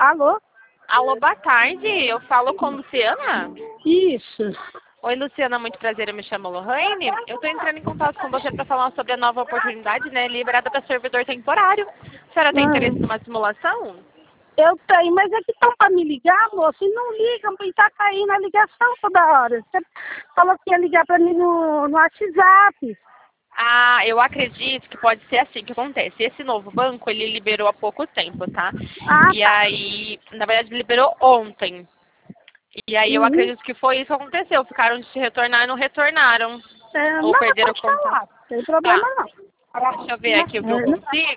Alô? Alô, boa tarde. Eu falo com Luciana? Isso. Oi, Luciana, muito prazer. Eu me chamo Lohane. Eu estou entrando em contato com você para falar sobre a nova oportunidade, né, liberada para servidor temporário. A senhora tem interesse numa simulação? Eu tenho, mas é que estão para me ligar, moço, e não ligam, e tá caindo a ligação toda hora. Você falou que ia ligar para mim no WhatsApp. Ah, eu acredito que pode ser assim que acontece. Esse novo banco, ele liberou há pouco tempo, tá? Ah, E tá. aí, na verdade, liberou ontem. E aí eu Uhum. acredito que foi isso que aconteceu. Ficaram de se retornar e não retornaram. Não, Ou mas perderam o pode contato. falar, não tem problema Tá. não. Deixa eu ver aqui o que eu É, consigo.